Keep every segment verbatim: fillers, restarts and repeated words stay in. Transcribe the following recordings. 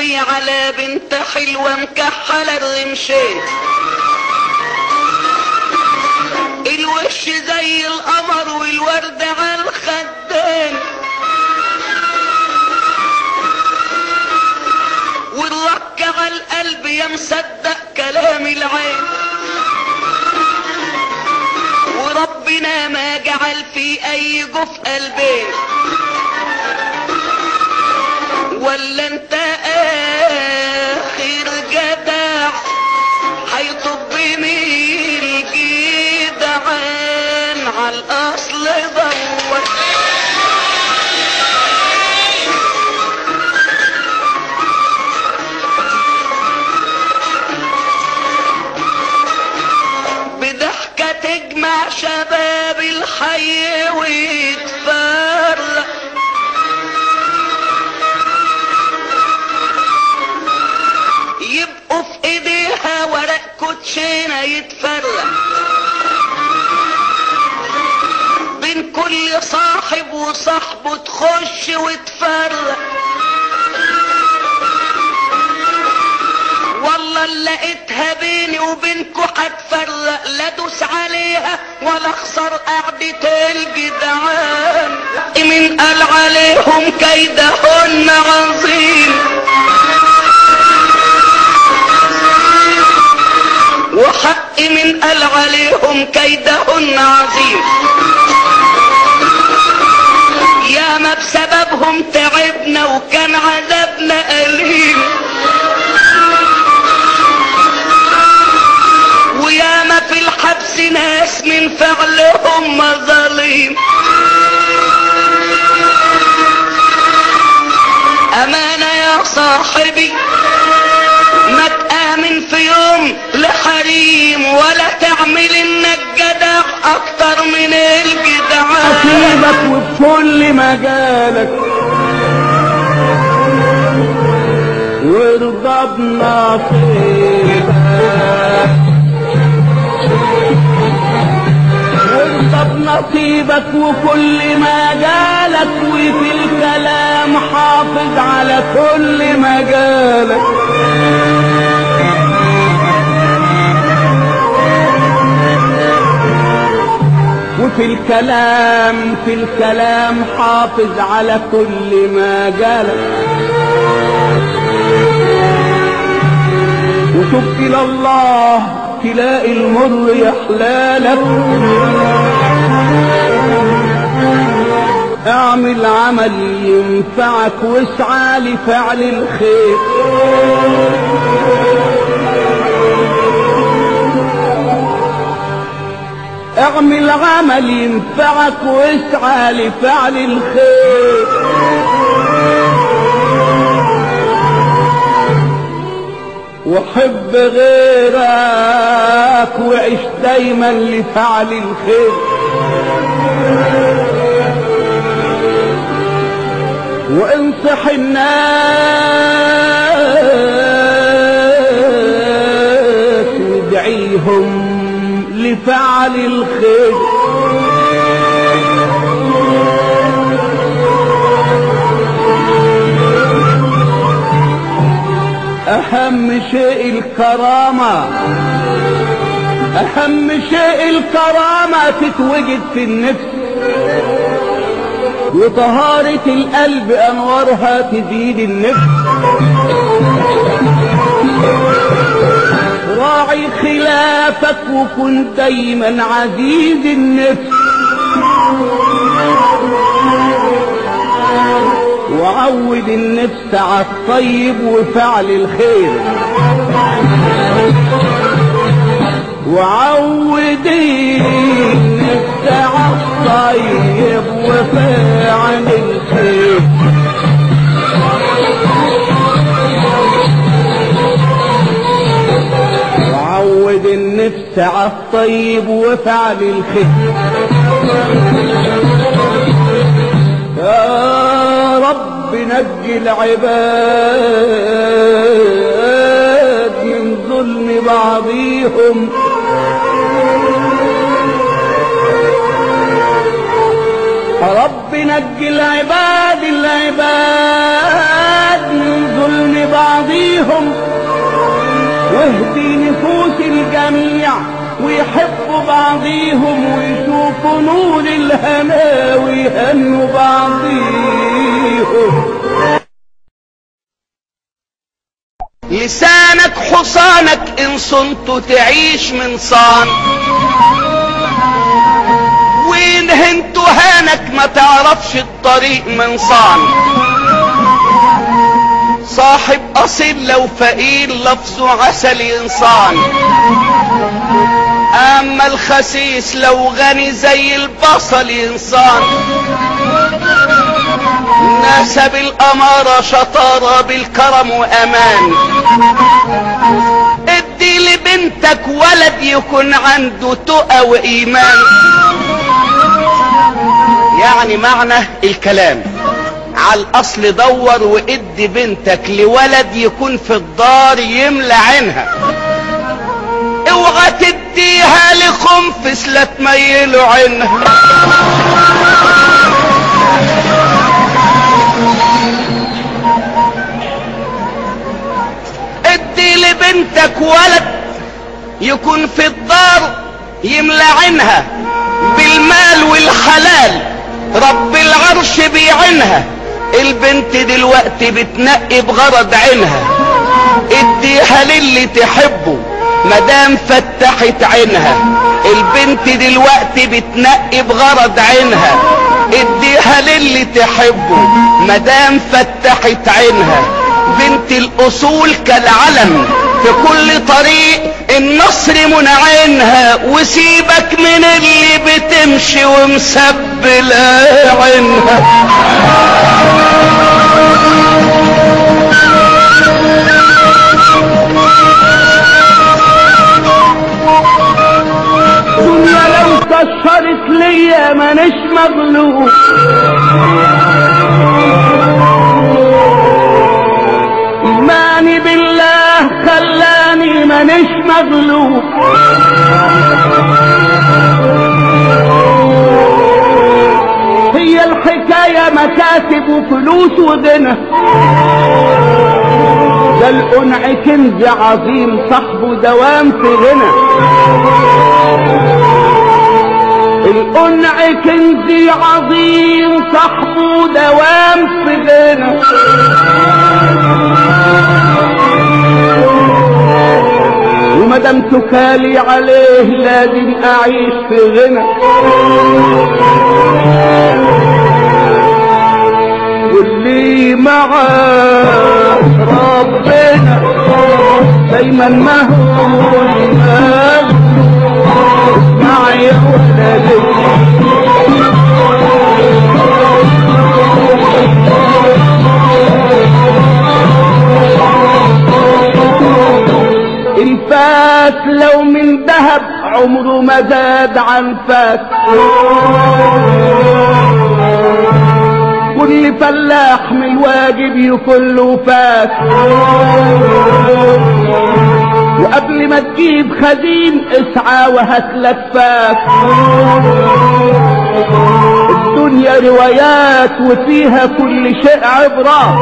عيني على بنت حلوة مكحلة الرمشين، الوش زي القمر والورد على الخدين، والرك على القلب يا مصدق كلام العين، وربنا ما جعل في اي جوف قلبين، ولا انت اخر جدع هيطب مين الجدعان على الاصل دور. بضحكة تجمع شباب الحي ويتفرق، يبقوا في ايديها ورق كوتشينة يتفرق، بين كل صاحب وصاحبه تخش وتفرق، والله اللي لقيتها بيني وبينكو هتفرق، لا دوس عليها ولا اخسر قعدة الجدعان، من قال عليهم كيدهن عظيم، وحق من قال عليهم كيدهن عظيم، يا ما بسببهم تعبنا وكان عذابنا أليم، ويا ما في الحبس ناس من فعلهم مظالم، أمانة يا صاحبي ما تآمن في يوم لحريم، ولا تعمل انك جدع اكتر من الجدعان، اسيبك وبكل مجالك وارضى بنصيبك، وارضى بنصيبك وكل مجالك، وفي الكلام حافظ على كل مجالك، وفي الكلام في الكلام حافظ على كل مجالك، وتب إلى الله تلاقي المر يحلالك، اعمل عمل ينفعك واسعى لفعل الخير، اعمل عمل ينفعك واسعى لفعل الخير، وحب غيرك وعيش دايما لفعل الخير، وانصح الناس وادعيهم لفعل الخير، اهم شيء الكرامة، اهم شيء الكرامة تتوجد في النفس، وطهارة القلب انوارها تزيد النفس، راعي خلافك وكن دايما عزيز النفس، وعود النفس على الطيب وفعل الخير، وعود النفس على الطيب وفعل الخير، وعود النفس على الطيب وفعل الخير، يا رب نجي العباد من ظلم بعضهم، رب نجي العباد العباد من ظلم بعضيهم، واهدي نفوس الجميع ويحبوا بعضيهم ويشوفوا نور الهنا ويهنوا بعضيهم. لسانك حصانك ان صنت تعيش من صان، وان هنت هانك ما تعرفش الطريق من صان. صاحب اصيل لو فقير لفظه عسل انسان، اما الخسيس لو غني زي البصل انسان. ناسب الامارة شطارة بالكرم وامان، ادي لبنتك ولد يكون عنده تقى وايمان. يعني معنى الكلام على الاصل دور وادي بنتك لولد يكون في الدار يملى عينها. اوعى تديها لخنفس لا تميلوا عينها. ادي لبنتك ولد يكون في الدار يملى عينها بالمال والحلال، رب العرش بيعينها. البنت دلوقتي بتنقي بغرض عينها، اديها للي تحبه مدام فتحت عينها. البنت دلوقتي بتنقي بغرض عينها، اديها للي تحبه مدام فتحت عينها. بنت الاصول كالعلم في كل طريق النصر منعينها، وسيبك من اللي بتمشي ومسبلة عينها. دنيا لو كشرت ليا مانيش مغلوب، ايماني بالله خلاني مانيش مغلوب. هي الحكاية مكاتب وفلوس وغنى، ده القنع كنز عظيم صاحبه دوام في غنى. القنع كنز عظيم صاحبه دوام في غنى. ومدام تكالي عليه لازم اعيش في غنى. واللي معاه ربنا دايما ما هو اسمع يا ولدي. الفاس لو من ذهب عمره ما زاد عن فاس. كل فلاح من الواجب يكون له فاس، وقبل ما تجيب خزين اسعى وهاتلك فاس. الدنيا روايات وفيها كل شيء عبرة،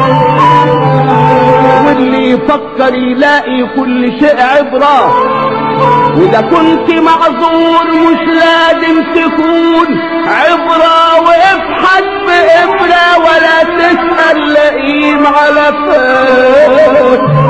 واللي يفكر يلاقي كل شيء عبرة. وإذا كنت معذور مش لازم تكون عبرة، وابحث بإبرة ولا تسأل لئيم على فاس.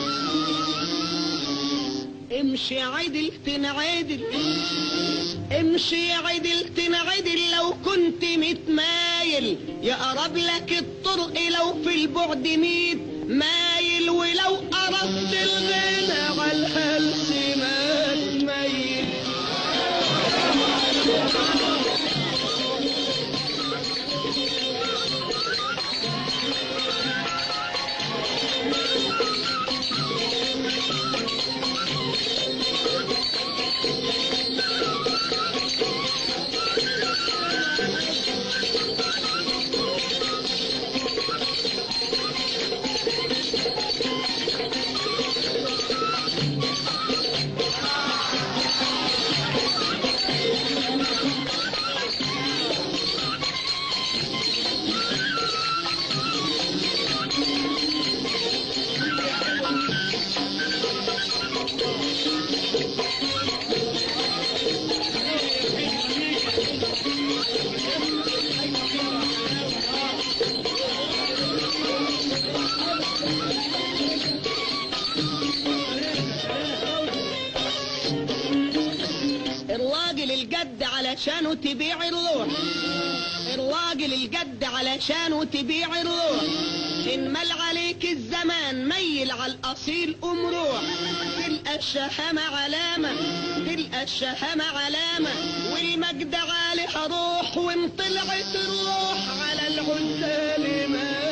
امشي عدل تنعدل، تمشي عدل تنعدل لو كنت متمايل، يقرب لك الطرق لو في البعد ميت مايل، ولو أردت الغنى على الهلس ما تميل. الراجل الجد علشانه تبيع الروح، الراجل الجد علشانه تبيع الروح، إن مال عليك الزمان ميل على الأصيل قوم روح، تلقى الشهامة علامة، تلقى الشهامة علامة، والمجد عالي هروح، وان طلعت الروح على العزال ما